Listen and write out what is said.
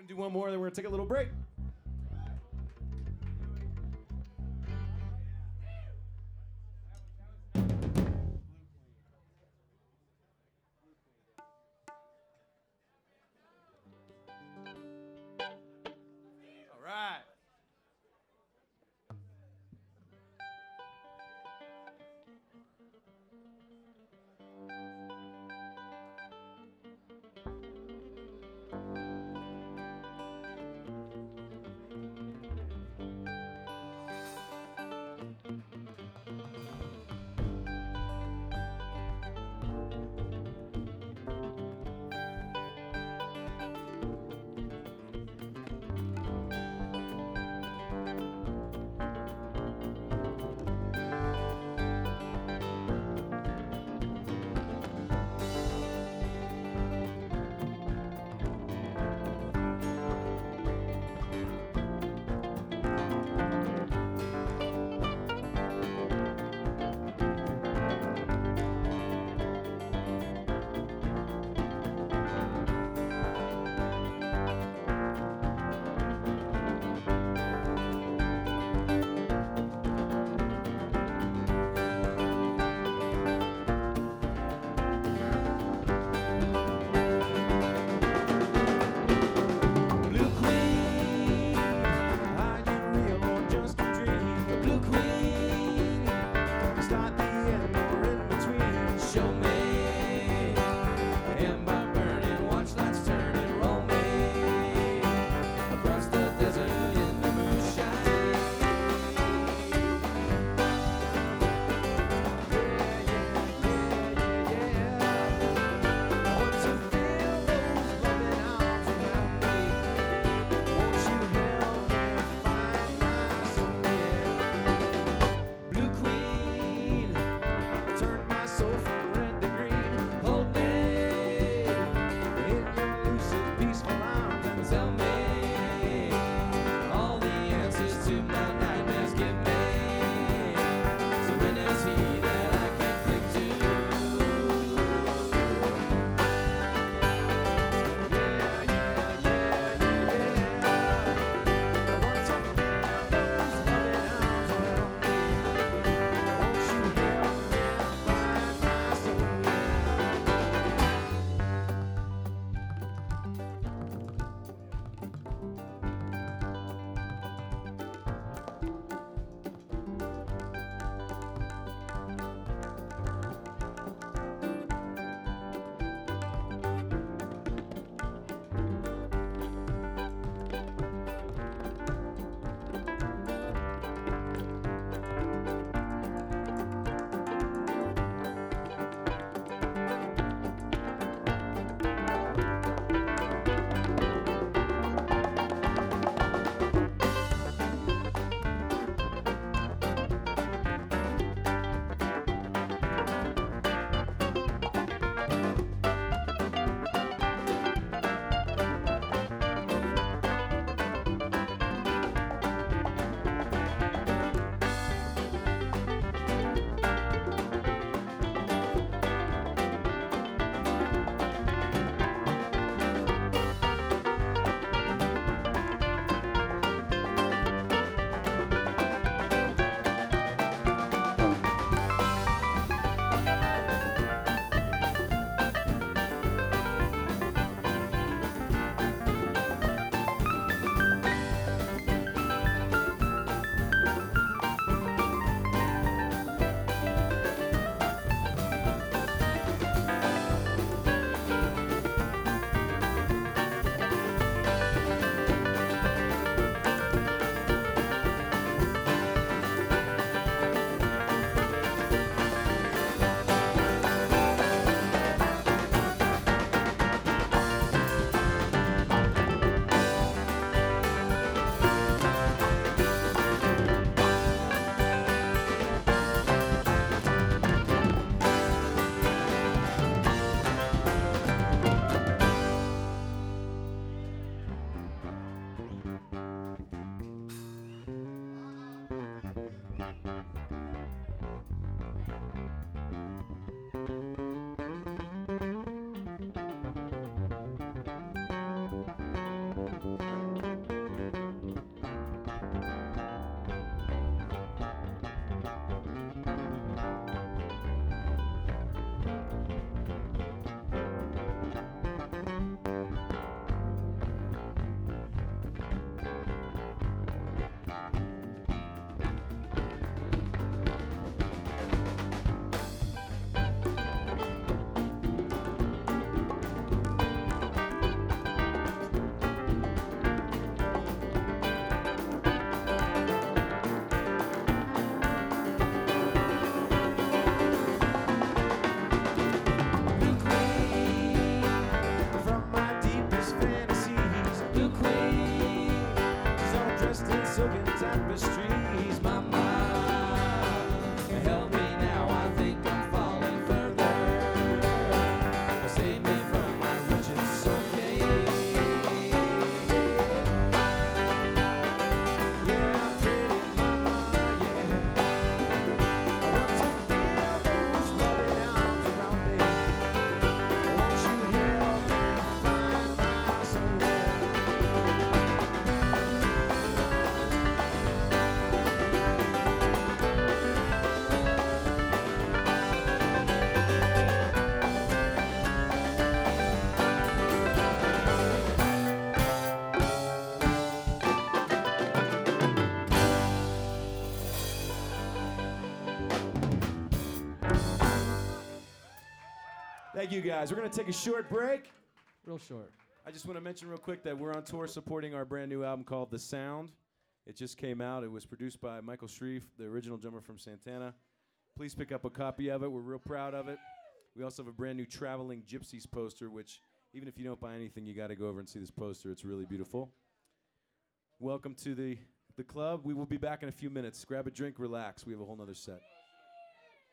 gonna do one more, then we're gonna take a little break. All right. silken tapestries. Mama, help me now, I think I'm falling further. Save me from my wretched soul. Yeah, pretty mama, yeah. I want to feel those loving arms around me. Won't you help me find my soul? Thank you, guys. We're going to take a short break. Real short. I just want to mention real quick that we're on tour supporting our brand new album called The Sound. It just came out. It was produced by Michael Shrief, the original drummer from Santana. Please pick up a copy of it. We're real proud of it. We also have a brand new Traveling Gypsies poster, which even if you don't buy anything, you got to go over and see this poster. It's really beautiful. Welcome to the club. We will be back in a few minutes. Grab a drink, relax. We have a whole nother set.